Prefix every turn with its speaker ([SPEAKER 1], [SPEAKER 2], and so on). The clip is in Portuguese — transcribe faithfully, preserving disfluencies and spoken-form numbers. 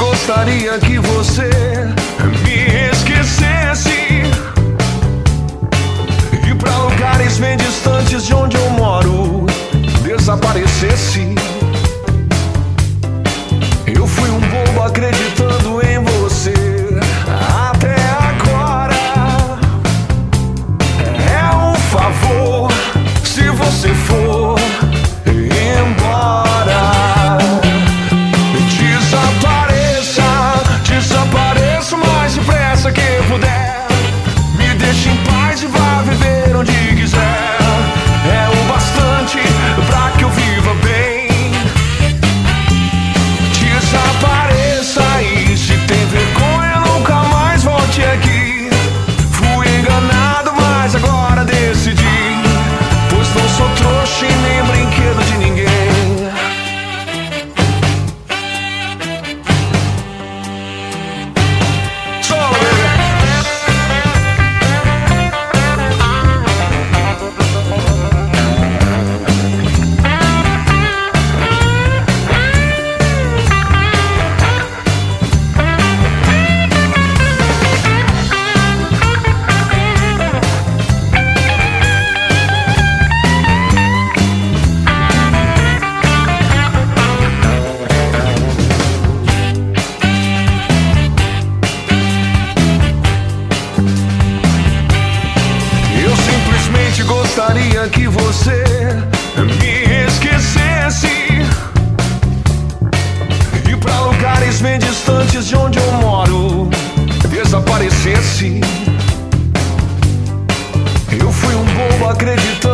[SPEAKER 1] gostaria que você me esquecesse, e pra lugares bem distantes de onde eu moro desaparecesse. Eu fui um bobo acreditando em você até agora. É um favor se você for embora. Desapareça, desapareça o mais depressa que puder. Me deixe em paz e vá viver onde quiser. É o bastante pra que eu viva bem. Desapareça e se tem vergonha nunca mais volte aqui. Fui enganado, mas agora decidi, pois não sou trouxa e nem brinquedo de ninguém. Gostaria que você me esquecesse, e pra lugares bem distantes de onde eu moro desaparecesse. Eu fui um bobo acreditando